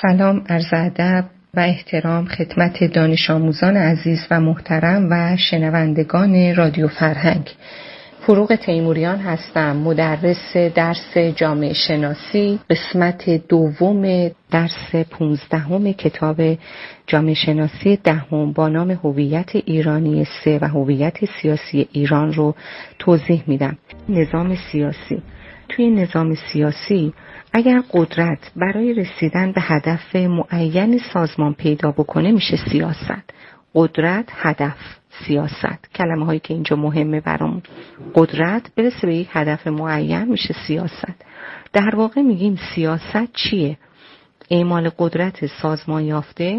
سلام، عرض ادب و احترام خدمت دانش آموزان عزیز و محترم و شنوندگان رادیو فرهنگ. فروغ تیموریان هستم، مدرس درس جامعه شناسی، قسمت دوم درس 15 کتاب جامعه شناسی دهم با نام هویت ایرانی 3 و هویت سیاسی ایران رو توضیح میدم. نظام سیاسی. توی نظام سیاسی اگر قدرت برای رسیدن به هدف معین سازمان پیدا بکنه میشه سیاست. قدرت، هدف، سیاست، کلمه هایی که اینجا مهمه برامون. قدرت برسه به یک هدف معین میشه سیاست. در واقع میگیم سیاست چیه؟ اعمال قدرت سازمان یافته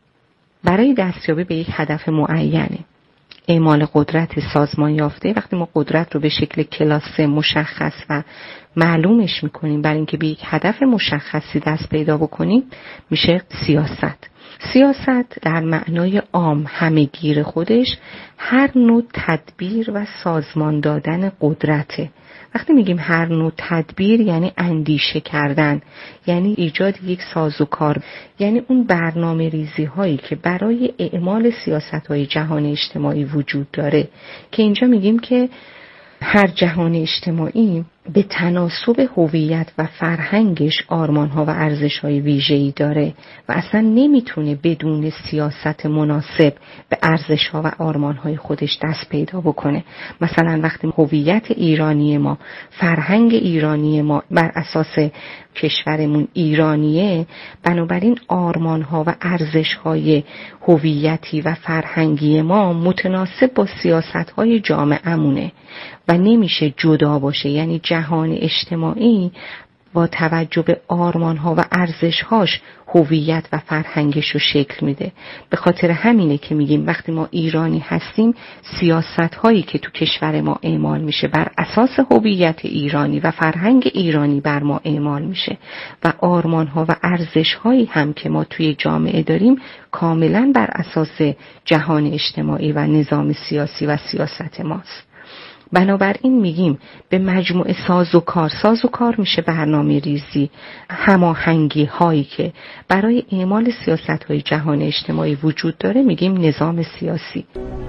برای دستیابی به یک هدف معینه. اعمال قدرت سازمان یافته وقتی ما قدرت رو به شکل کلاسه مشخص و معلومش میکنیم برای اینکه به یک هدف مشخصی دست پیدا بکنیم میشه سیاست. سیاست در معنای عام همه‌گیر خودش هر نوع تدبیر و سازمان دادن قدرته. وقتی میگیم هر نوع تدبیر یعنی اندیشه کردن، یعنی ایجاد یک سازوکار، یعنی اون برنامه ریزی هایی که برای اعمال سیاست های جهان اجتماعی وجود داره که اینجا میگیم که هر جهان اجتماعی به تناسب هویت و فرهنگش آرمان‌ها و ارزش‌های ویژه‌ای داره و اصلا نمیتونه بدون سیاست مناسب به ارزش‌ها و آرمان‌های خودش دست پیدا بکنه. مثلا وقتی هویت ایرانی ما، فرهنگ ایرانی ما بر اساس کشورمون ایرانیه، بنابراین آرمان‌ها و ارزش‌های هویتی و فرهنگی ما متناسب با سیاست‌های جامعه‌مونه و نمیشه جدا باشه. یعنی جهان اجتماعی با توجه به آرمان‌ها و ارزش‌هاش هویت و فرهنگش رو شکل میده. به خاطر همینه که میگیم وقتی ما ایرانی هستیم سیاست‌هایی که تو کشور ما اعمال میشه بر اساس هویت ایرانی و فرهنگ ایرانی بر ما اعمال میشه و آرمان‌ها و ارزش‌هایی هم که ما توی جامعه داریم کاملاً بر اساس جهان اجتماعی و نظام سیاسی و سیاست ماست. بنابراین میگیم به مجموعه سازوکار میشه برنامه ریزی، هماهنگی هایی که برای اعمال سیاست های جهان اجتماعی وجود داره میگیم نظام سیاسی.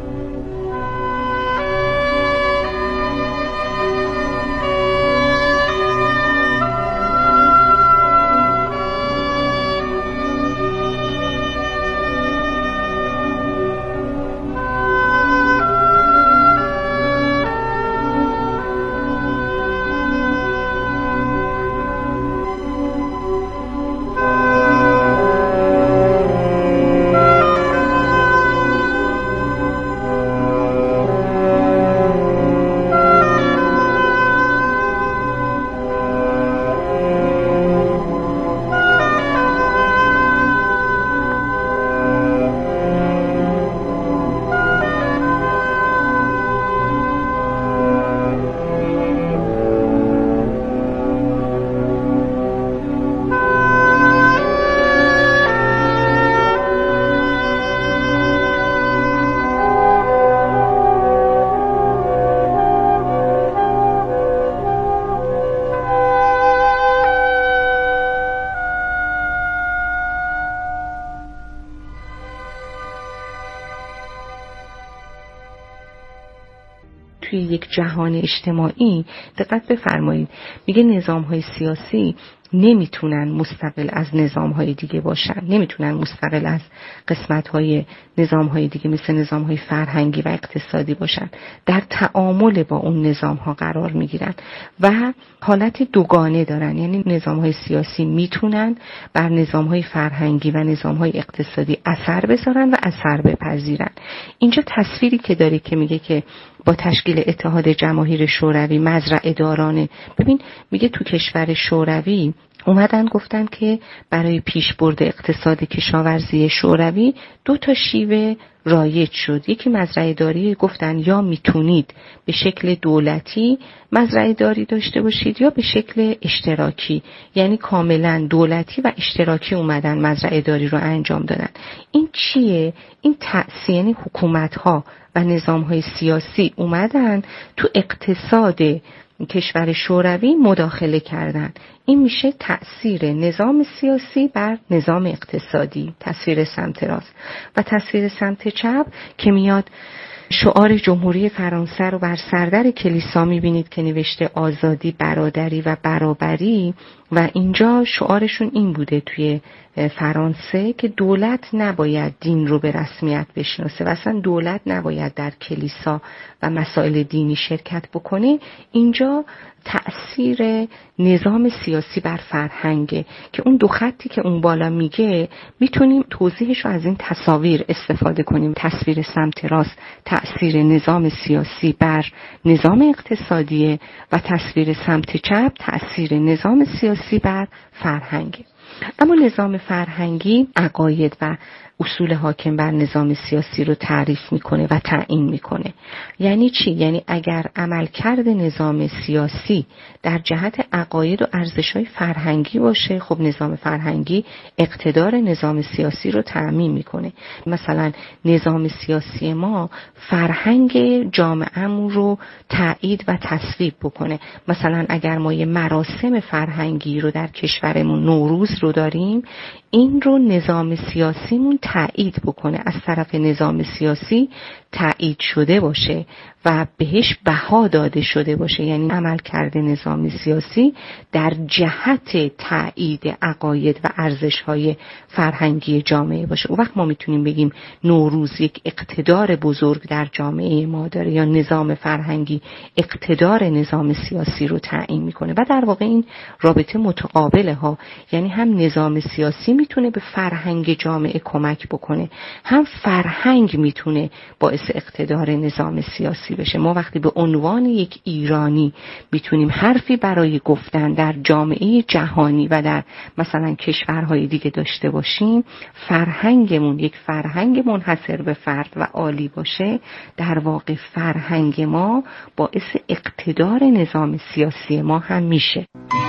توی یک جهان اجتماعی دقت بفرمایید میگه نظام‌های سیاسی نمیتونن مستقل از نظام‌های دیگه باشن، نمیتونن مستقل از قسمت‌های نظام‌های دیگه مثل نظام‌های فرهنگی و اقتصادی باشن، در تعامل با اون نظام‌ها قرار میگیرن و حالت دوگانه دارن. یعنی نظام‌های سیاسی میتونن بر نظام‌های فرهنگی و نظام‌های اقتصادی اثر بذارن و اثر بپذیرن. اینجا تصویری که داره که میگه که با تشکیل اتحاد جماهیر شوروی مزرعه دارانه، ببین میگه تو کشور شوروی اومدن گفتن که برای پیشبرد اقتصاد کشاورزی شوروی 2 شیوه رایج شد. یکی مزرعه داری، گفتن یا میتونید به شکل دولتی مزرعه داری داشته باشید یا به شکل اشتراکی، یعنی کاملا دولتی و اشتراکی اومدن مزرعه داری رو انجام دادن. این چیه؟ این تأثیر، یعنی حکومت ها و نظام های سیاسی اومدن تو اقتصاد کشور شوروی مداخله کردن. این میشه تأثیر نظام سیاسی بر نظام اقتصادی، تصویر سمت راست. و تصویر سمت چپ که میاد شعار جمهوری فرانسه رو بر سردر کلیسا میبینید که نوشته آزادی، برادری و برابری، و اینجا شعارشون این بوده توی فرانسه که دولت نباید دین رو به رسمیت بشناسه و اصلا دولت نباید در کلیسا و مسائل دینی شرکت بکنه. اینجا تأثیر نظام سیاسی بر فرهنگه که اون دو خطی که اون بالا میگه میتونیم توضیحش رو از این تصاویر استفاده کنیم. تصویر سمت راست تأثیر نظام سیاسی بر نظام اقتصادی و تصویر سمت چپ تأثیر نظام سیاسی بر فرهنگ. اما نظام فرهنگی عقاید و اصول حاکم بر نظام سیاسی رو تعریف میکنه و تعیین میکنه. یعنی چی؟ یعنی اگر عملکرد نظام سیاسی در جهت عقاید و ارزش‌های فرهنگی باشه، خب نظام فرهنگی اقتدار نظام سیاسی رو تأمین میکنه. مثلا نظام سیاسی ما فرهنگ جامعه‌مون رو تایید و تصویب بکنه. مثلا اگر ما یه مراسم فرهنگی رو در کشورمون نوروز رو داریم، این رو نظام سیاسیمون تایید بکنه، از طرف نظام سیاسی تایید شده باشه و بهش بها داده شده باشه. یعنی عملکرد نظام سیاسی در جهت تایید عقاید و ارزش‌های فرهنگی جامعه باشه. اون وقت ما میتونیم بگیم نوروز یک اقتدار بزرگ در جامعه ما داره، یا نظام فرهنگی اقتدار نظام سیاسی رو تعیین میکنه. و در واقع این رابطه متقابله ها، یعنی هم نظام سیاسی میتونه به فرهنگ جامعه کمک بکنه، هم فرهنگ میتونه باعث اقتدار نظام سیاسی بشه. ما وقتی به عنوان یک ایرانی میتونیم حرفی برای گفتن در جامعه جهانی و در مثلا کشورهای دیگه داشته باشیم، فرهنگمون یک فرهنگ منحصر به فرد و عالی باشه، در واقع فرهنگ ما باعث اقتدار نظام سیاسی ما هم میشه.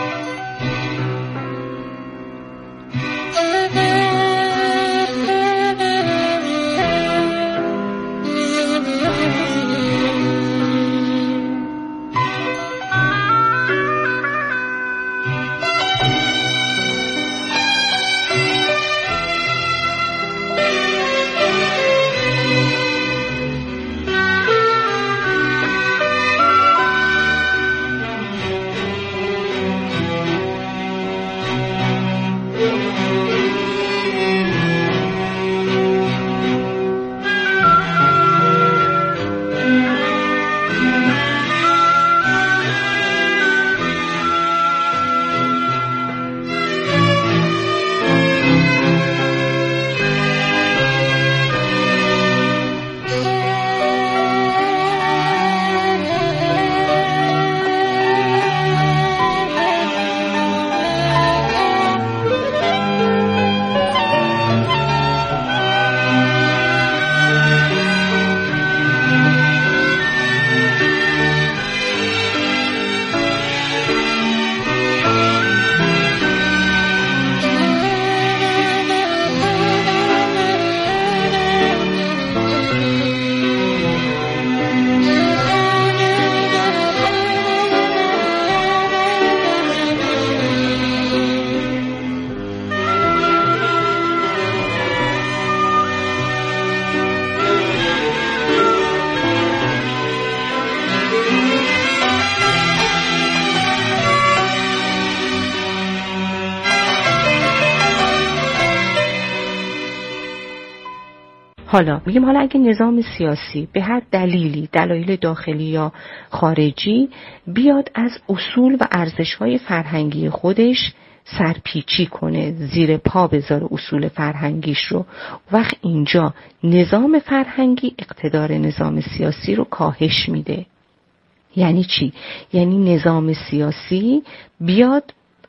حالا میگیم حالا اگه نظام سیاسی به هر دلیلی، دلایل داخلی یا خارجی، بیاد از اصول و ارزش‌های فرهنگی خودش سرپیچی کنه، زیر پا بذاره اصول فرهنگیش رو، وقت اینجا نظام فرهنگی اقتدار نظام سیاسی رو کاهش میده. یعنی چی؟ یعنی نظام سیاسی بیاد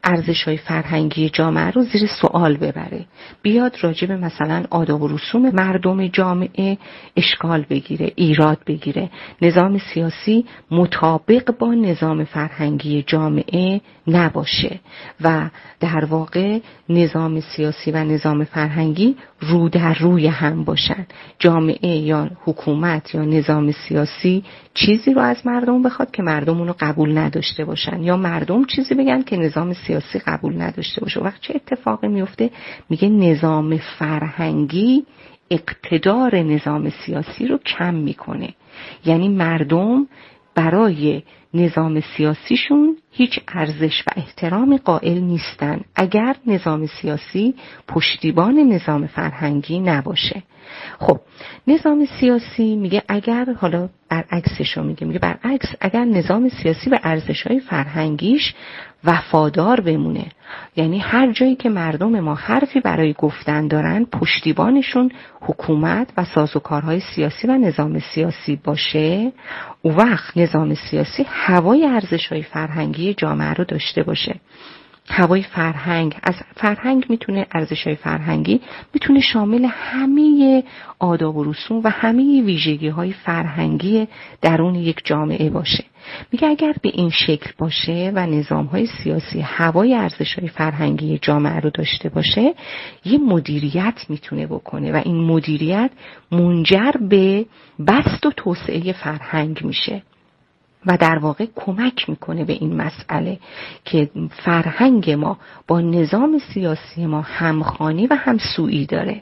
ارزش‌های فرهنگی جامعه رو زیر سوال ببره، بیاد راجع به مثلا آداب و رسوم مردم جامعه اشکال بگیره، ایراد بگیره، نظام سیاسی مطابق با نظام فرهنگی جامعه نباشه و در واقع نظام سیاسی و نظام فرهنگی رو در روی هم باشن. جامعه یا حکومت یا نظام سیاسی چیزی رو از مردم بخواد که مردم اونو قبول نداشته باشن، یا مردم چیزی بگن که نظام سیاسی قبول نداشته باشه. وقت چه اتفاقی میفته؟ میگه نظام فرهنگی اقتدار نظام سیاسی رو کم میکنه. یعنی مردم برای نظام سیاسیشون هیچ ارزش و احترام قائل نیستن اگر نظام سیاسی پشتیبان نظام فرهنگی نباشه. خب نظام سیاسی میگه اگر، حالا برعکسشو میگه برعکس، اگر نظام سیاسی به ارزش‌های فرهنگیش وفادار بمونه، یعنی هر جایی که مردم ما حرفی برای گفتن دارن پشتیبانشون حکومت و سازوکارهای سیاسی و نظام سیاسی باشه، اون وقت نظام سیاسی هوای ارزش‌های فرهنگی جامعه رو داشته باشه. هوای فرهنگ، از فرهنگ میتونه، ارزش‌های فرهنگی میتونه شامل همه آداب و رسوم و همه ویژگی‌های فرهنگی درون یک جامعه باشه. میگه اگر به این شکل باشه و نظام‌های سیاسی هوای ارزش‌های فرهنگی جامعه رو داشته باشه، یه مدیریت میتونه بکنه و این مدیریت منجر به بسط و توسعه فرهنگ میشه و در واقع کمک میکنه به این مسئله که فرهنگ ما با نظام سیاسی ما همخوانی و همسویی داره.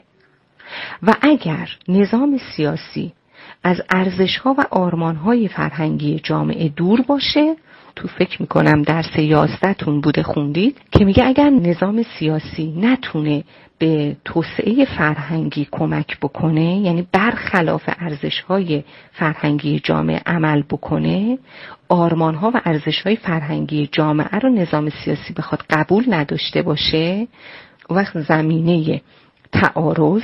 و اگر نظام سیاسی از ارزش‌ها و آرمان‌های فرهنگی جامعه دور باشه، تو فکر میکنم درس 11 تون بوده خوندید که میگه اگر نظام سیاسی نتونه به توسعه فرهنگی کمک بکنه، یعنی برخلاف ارزش‌های فرهنگی جامعه عمل بکنه، آرمان‌ها و ارزش‌های فرهنگی جامعه رو نظام سیاسی بخواد قبول نداشته باشه، وقت زمینه تعارض،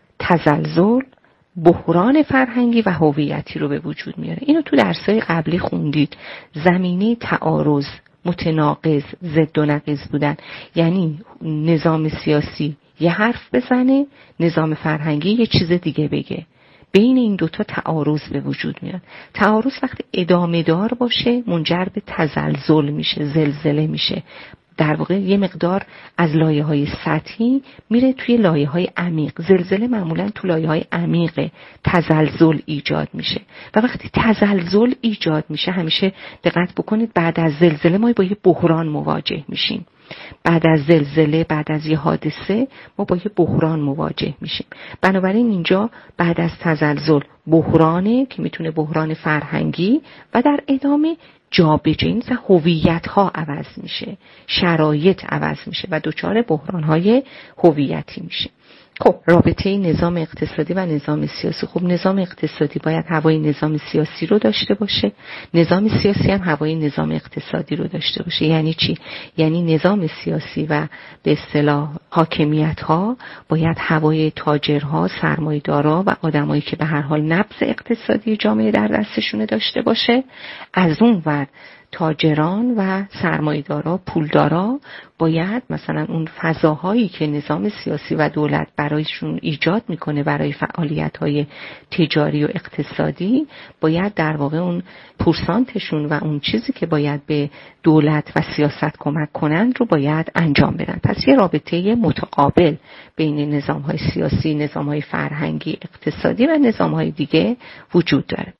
تزلزل، بحران فرهنگی و هویتی رو به وجود میاره. اینو تو درس‌های قبلی خوندید. زمینه تعارض، متناقض، ضد و نقیض بودن، یعنی نظام سیاسی یه حرف بزنه، نظام فرهنگی یه چیز دیگه بگه، بین این دوتا تعارض به وجود میاد. تعارض وقتی ادامه دار باشه منجر به تزلزل میشه، زلزله میشه، در واقع یه مقدار از لایه‌های سطحی میره توی لایه‌های عمیق. زلزله معمولاً تو لایه‌های عمیق تزلزل ایجاد میشه و وقتی تزلزل ایجاد میشه، همیشه دقت بکنید بعد از زلزله ما با یه بحران مواجه میشیم. بعد از زلزله، بعد از یه حادثه ما با یه بحران مواجه میشیم. بنابراین اینجا بعد از تزلزل بحرانه که میتونه بحران فرهنگی و در ادامه جابجایی، هویت‌ها عوض میشه، شرایط عوض میشه و دچار بحران‌های هویتی میشه. خب رابطه نظام اقتصادی و نظام سیاسی. خب نظام اقتصادی باید هوای نظام سیاسی رو داشته باشه، نظام سیاسی هم هوای نظام اقتصادی رو داشته باشه. یعنی چی؟ یعنی نظام سیاسی و به اصطلاح حاکمیت‌ها باید هوای تاجرها، سرمایه‌دارا و آدمایی که به هر حال نبض اقتصادی جامعه در دستشون داشته باشه. از اون ور تاجران و سرمایه‌دارا، پولدارا باید مثلا اون فضاهایی که نظام سیاسی و دولت برایشون ایجاد میکنه برای فعالیت‌های تجاری و اقتصادی، باید در واقع اون پورسانتشون و اون چیزی که باید به دولت و سیاست کمک کنن رو باید انجام بدن. پس یه رابطه متقابل بین نظام‌های سیاسی، نظام‌های فرهنگی، اقتصادی و نظام‌های دیگه وجود داره.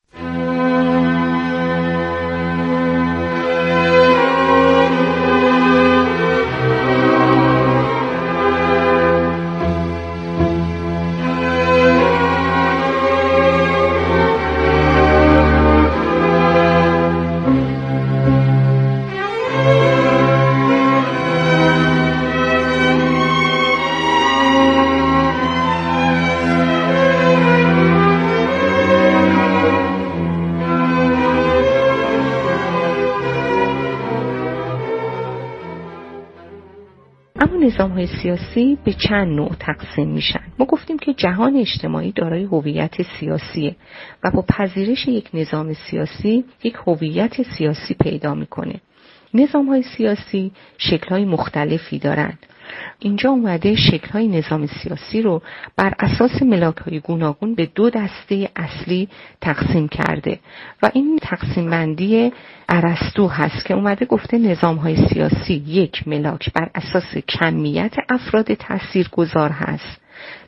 نظام‌های سیاسی به چند نوع تقسیم میشن. ما گفتیم که جهان اجتماعی دارای هویت سیاسیه و با پذیرش یک نظام سیاسی یک هویت سیاسی پیدا میکنه. نظام‌های سیاسی شکل‌های مختلفی دارند. اینجا اومده شکل‌های نظام سیاسی رو بر اساس ملاک‌های گوناگون به 2 دسته اصلی تقسیم کرده و این تقسیم بندی ارسطو هست که اومده گفته نظام‌های سیاسی یک ملاک بر اساس کمیت افراد تاثیرگذار هست،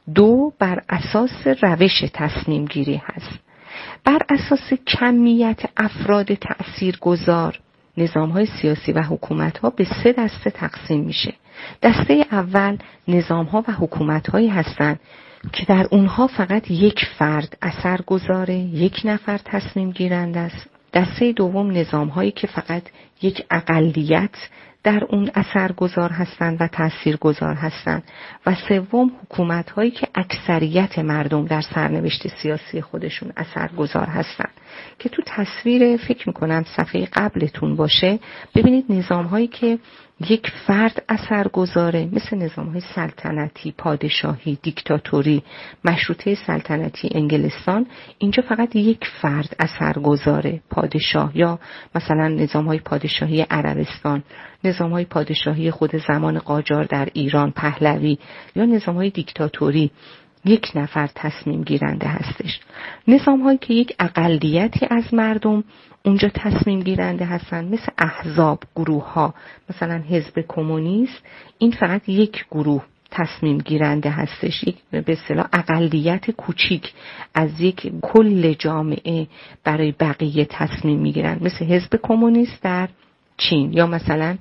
2 بر اساس روش تصمیم گیری هست. بر اساس کمیت افراد تاثیرگذار نظام‌های سیاسی و حکومت‌ها به 3 دسته تقسیم میشه. دسته اول نظام‌ها و حکومت‌هایی هستند که در اونها فقط یک فرد اثرگذاره، یک نفر تصمیم گیرنده است. دسته دوم نظام‌هایی که فقط یک اقلیت در اون اثرگذار هستند و تاثیرگذار هستند و سوم حکومت‌هایی که اکثریت مردم در سرنوشت سیاسی خودشون اثرگذار هستند که تو تصویر فکر می‌کنم صفحه قبلتون باشه. ببینید نظام‌هایی که یک فرد اثرگذاره مثل نظام‌های سلطنتی، پادشاهی، دیکتاتوری، مشروطه سلطنتی انگلستان، اینجا فقط یک فرد اثرگذاره، پادشاه، یا مثلا نظام‌های پادشاهی عربستان، نظام‌های پادشاهی خود زمان قاجار در ایران، پهلوی، یا نظام‌های دیکتاتوری یک نفر تصمیم گیرنده هستش. نظام‌هایی که یک اقلیتی از مردم اونجا تصمیم گیرنده هستن مثل احزاب، گروه‌ها، مثلا حزب کمونیست، این فقط یک گروه تصمیم گیرنده هستش، یک به اصطلاح اقلیت کوچیک از یک کل جامعه برای بقیه تصمیم میگیرن، مثل حزب کمونیست در چین، یا مثلا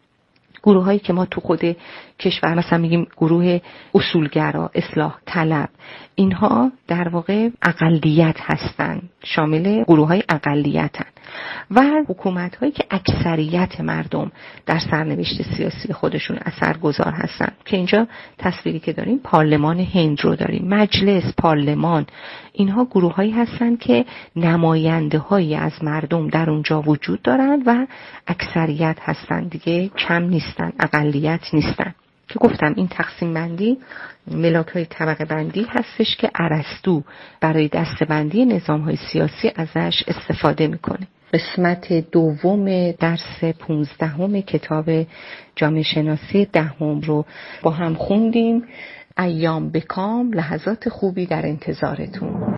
گروه هایی که ما تو خود کشور مثلا میگیم گروه اصولگرا، اصلاح طلب، اینها در واقع اقلیت هستن، شامل گروه های اقلیت هستن. و حکومت هایی که اکثریت مردم در سرنوشت سیاسی خودشون اثرگذار هستن که اینجا تصویری که داریم پارلمان هند رو داریم، مجلس، پارلمان، اینها گروه هایی هستن که نماینده هایی از مردم در اونجا وجود دارن و اکثریت هستن، دیگه کم نیستن، اقلیت نیستن. که گفتم این تقسیم بندی ملاک‌های طبقه بندی هستش که ارسطو برای دسته‌بندی نظام‌های سیاسی ازش استفاده میکنه. قسمت دوم درس 15 کتاب جامعه شناسی 10 رو با هم خوندیم. ایام بکام، لحظات خوبی در انتظارتون.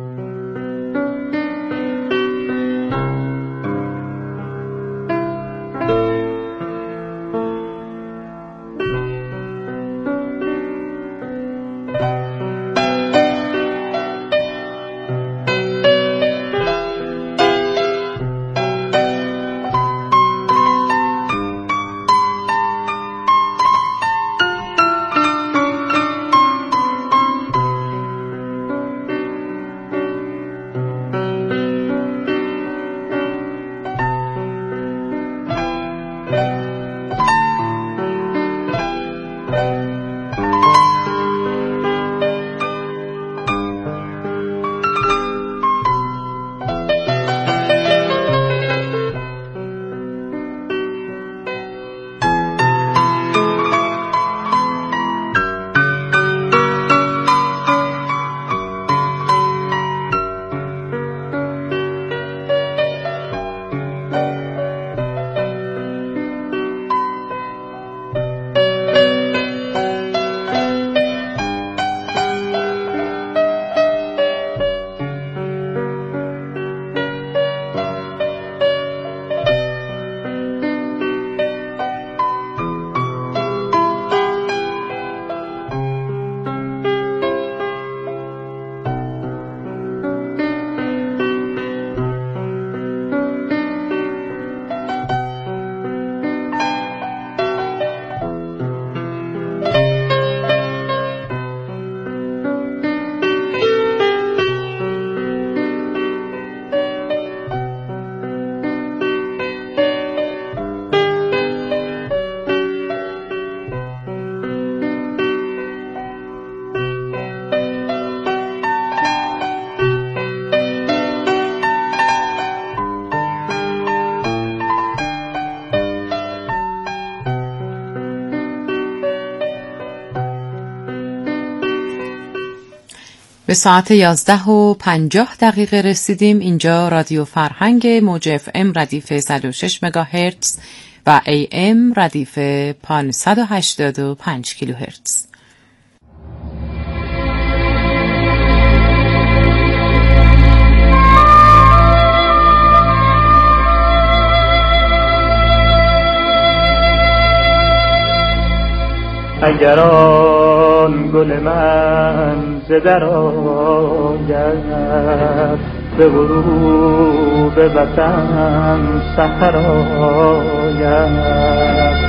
به ساعت 11:50 رسیدیم. اینجا رادیو فرهنگ موج FM ردیف 106 مگاهرتز و AM ردیف 585 کیلوهرتز. اگر آن گل من ز در آید به غروب وطن سحر آید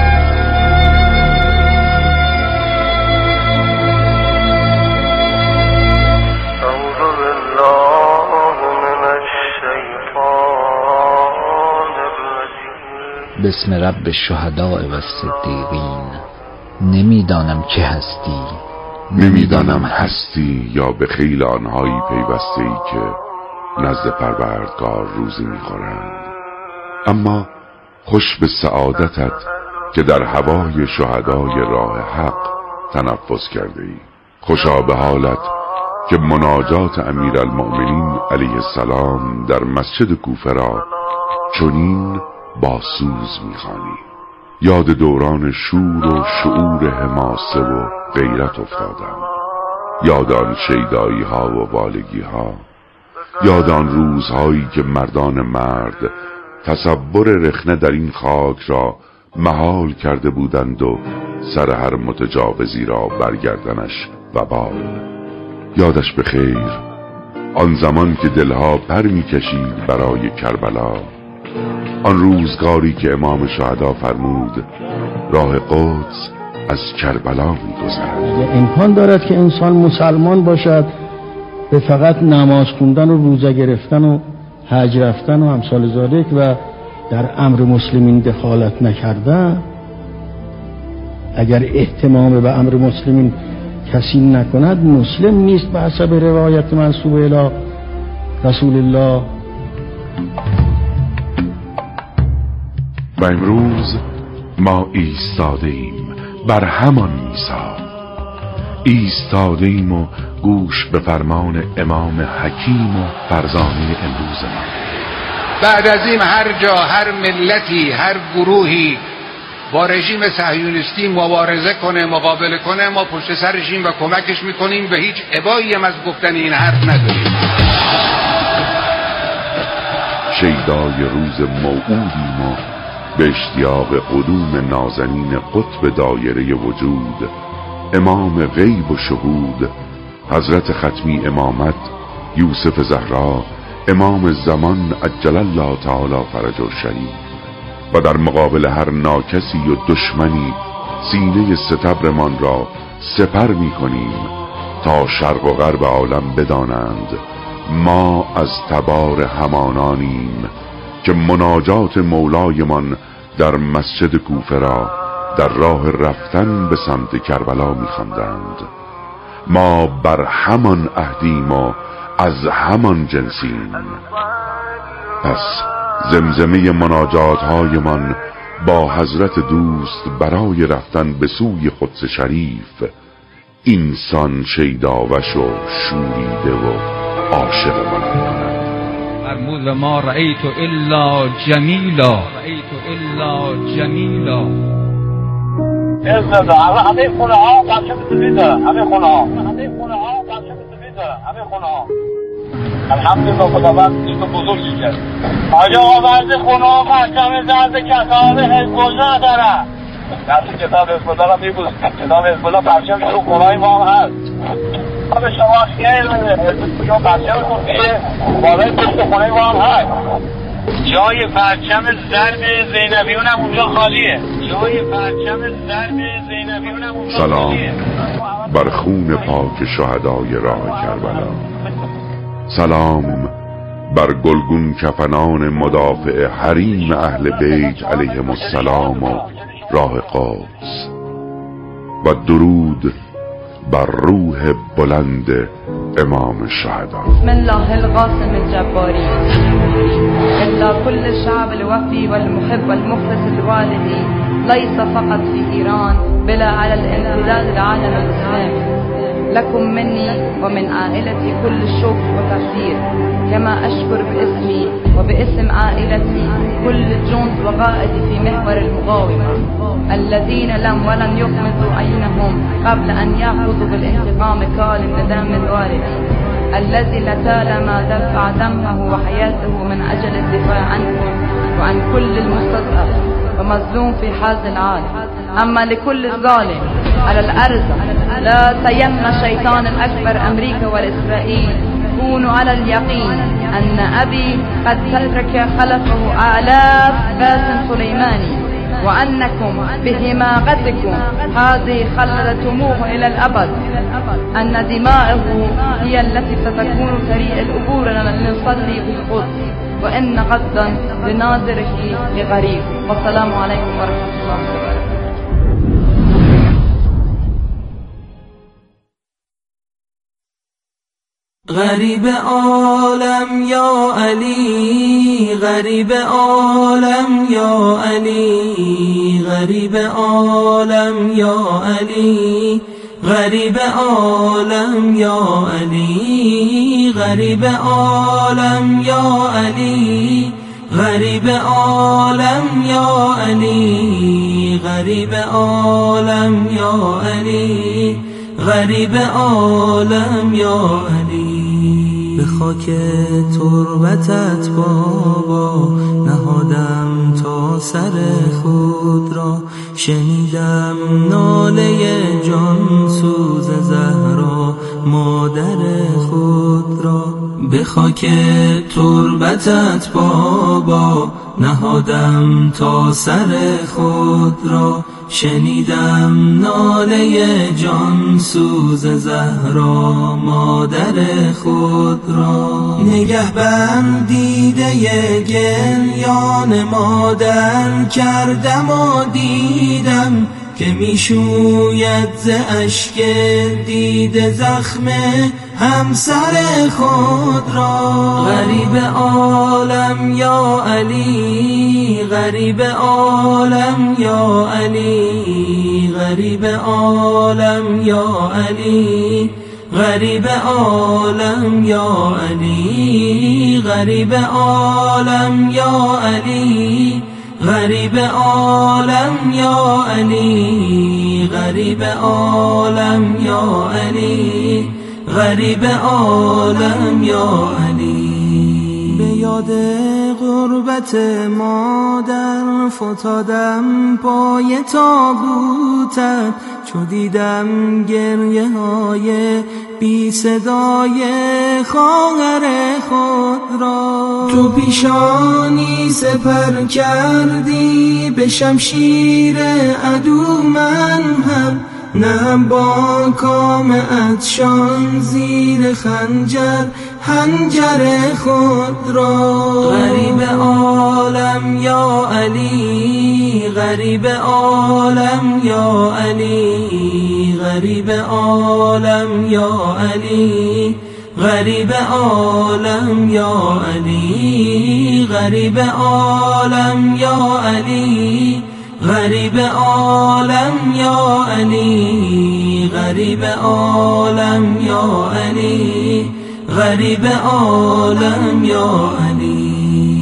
بسم رب الشهداء و الصدیقین. نمیدانم چه هستی، نمیدانم هستی یا به خیل آنهایی پیوسته ای که نزد پروردگار روزی میخورند، اما خوش به سعادتت که در هوای شهدای راه حق تنفس کرده ای. خوشا به حالت که مناجات امیرالمؤمنین علیه السلام در مسجد کوفه را چنین با سوز میخوانی. یاد دوران شور و شعور حماسه و غیرت افتادم، یاد آن شیدایی ها و والگی ها، یاد آن روزهایی که مردان مرد تصور رخنه در این خاک را محال کرده بودند و سر هر متجاوزی را برگردنش وبال. یادش به خیر آن زمان که دلها پر می‌کشید برای کربلا، آن روزگاری که امام شهدا فرمود راه قدس از کربلا می‌گذرد. امکان دارد که انسان مسلمان باشد به فقط نماز خوندن و روزه گرفتن و حج رفتن و امثال ذالک و در امر مسلمین دخالت نکردن، اگر اهتمام به امر مسلمین کسی نکند مسلم نیست به حسب روایت منسوب الی رسول الله. و امروز ما ایستاده ایم بر همان میثاق، ایستاده ایم و گوش به فرمان امام حکیم و فرزانه امروز ما. بعد از این هر جا، هر ملتی، هر گروهی با رژیم صهیونیستی مبارزه کنه، مقابله کنه، ما پشت سرشیم و کمکش میکنیم و هیچ ابایی هم از گفتن این حرف نداریم. شیدای روز موعودیم و به اشتیاق قدوم نازنین قطب دایره وجود، امام غیب و شهود، حضرت ختمی امامت یوسف زهرا، امام زمان عجل الله تعالی فرجه الشریف، و در مقابل هر ناکسی و دشمنی سینه ستبرمان را سپر می کنیم تا شرق و غرب عالم بدانند ما از تبار همانانیم که مناجات مولایمان در مسجد کوفه را در راه رفتن به سمت کربلا می خواندند. ما بر همان عهدیم و از همان جنسیم. پس زمزمه مناجات هایمان با حضرت دوست برای رفتن به سوی قدس شریف اینسان شیداوش و شوریده و عاشق من کند. فرمود و ما رأیت الا جمیلا، رأیت الا جمیلا. همه خونه ها بچه بسفید دارن، همه خونه ها بچه بسفید دارن، همه خونه ها. الحمدلله خداوند چیز بزرگی کرد. آجا آورد خونه ها پرچم زرد کتاب حزب الله دارن. دست کتاب حزب الله را میبوز، کتاب حزب الله پرچم تو خونه های ما هم هست. به شما خیلی بده، شما پرچم خونه بالای پشت خونه ما هم هست. جای پرچم زرد زینبیون هم اونجا خالیه. جای پرچم زرد زینبیون هم اونجا خالیه. سلام بر خون پاک شهدای راه کربلا، سلام بر گلگون کفنان مدافع حریم اهل بیت علیهم السلام و راه قدس، و درود بر روح بلند امام شهدا. بسم الله القاسم الجباری إلا كل الشعب الوفي والمحب والمخلص لوالده ليس فقط في إيران بل على الامتداد العالم الإسلامي. لكم مني ومن عائلتي كل الشكر وتقدير، كما أشكر باسمي وباسم عائلتي كل جند وقائدي في محور المقاومة الذين لم ولن يغمضوا عينهم قبل أن يأخذوا بالانتقام كالم دم والدي الذي لطالما دفع دمه وحياته من أجل الدفاع عنكم وعن كل المستضعف ومظلوم في هذا العالم. أما لكل الظالم على الأرض لا سين الشيطان الأكبر أمريكا والإسرائيل، كونوا على اليقين أن أبي قد ترك خلفه آلاف قاسم سليماني، وأنكم بحماقتكم هذه خلدتموه إلى الأبد، أن دماءه هي التي ستكون طريق العبور لنصلي بالقدس، وإن قصدا لناظره لغريب. والسلام عليكم ورحمة الله وبركاته. غریب عالم یا علی، غریب عالم یا علی، غریب عالم یا علی، غریب عالم یا علی، غریب عالم یا علی، غریب عالم یا علی، غریب عالم یا علی، غریب عالم یا علی. به خاک تربتت بابا نهادم تا سر خود را، شنیدم ناله جان سوز زهرا مادر خود را. به خاک تربتت بابا نهادم تا سر خود را، شنیدم ناله جان سوز زهرا مادر خود را. نگه بر دیده گریان مادر کردم و دیدم که میشوید ز اشک دیده زخم همسر خود را. غریب عالم یا علی، غریب عالم یا علی، غریب عالم یا علی، غریب عالم یا علی، غریب عالم یا علی، غریب عالم یا علی، غریب عالم یا علی، غریب عالم یا علی. به یاد غربت مادر فتادم پای تابوتت، چو دیدم گریه های بی صدای خواهر خود را. تو پیشانی سپر کردی به شمشیر عدو من هم، نه با کام عطشان زیر خنجر حنجر خود را. غریب عالم یا علی، غریب عالم یا علی، غریب عالم یا علی، غریب عالم یا علی، غریب عالم یا علی، غریب عالم یا علی، غریب عالم یا علی، غریب عالم یا علی.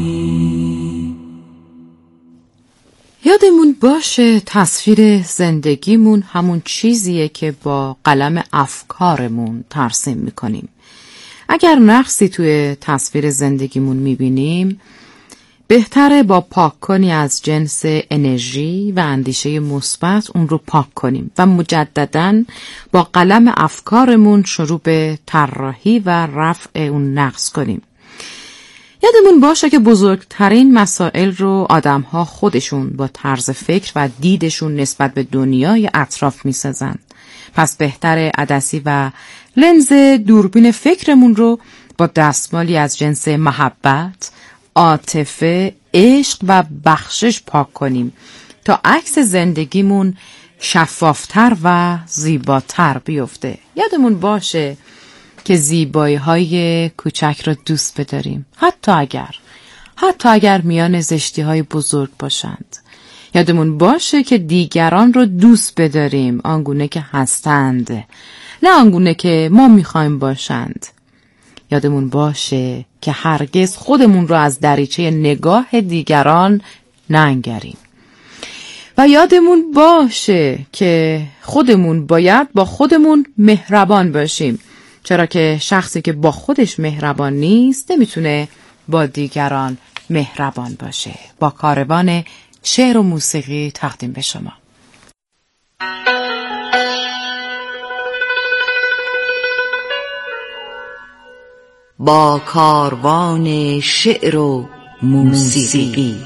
یادمون باشه تصویر زندگیمون همون چیزیه که با قلم افکارمون ترسیم میکنیم. اگر نقصی توی تصویر زندگیمون میبینیم، بهتره با پاک کنی از جنس انرژی و اندیشه مثبت اون رو پاک کنیم و مجدداً با قلم افکارمون شروع به طراحی و رفع اون نقص کنیم. یادمون باشه که بزرگترین مسائل رو آدم‌ها خودشون با طرز فکر و دیدشون نسبت به دنیای اطراف می‌سازن. پس بهتره عدسی و لنز دوربین فکرمون رو با دستمالی از جنس محبت، عاطفه، عشق و بخشش پاک کنیم تا عکس زندگیمون شفافتر و زیباتر بیفته. یادمون باشه که زیبایی‌های کوچک رو دوست بداریم، حتی اگر میان زشتی‌های بزرگ باشند. یادمون باشه که دیگران رو دوست بداریم آنگونه که هستند، نه آنگونه که ما میخوایم باشند. یادمون باشه که هرگز خودمون رو از دریچه نگاه دیگران ننگریم و یادمون باشه که خودمون باید با خودمون مهربان باشیم، چرا که شخصی که با خودش مهربان نیست نمیتونه با دیگران مهربان باشه. با کاروان شعر و موسیقی تقدیم به شما. با کاروان شعر و موسیقی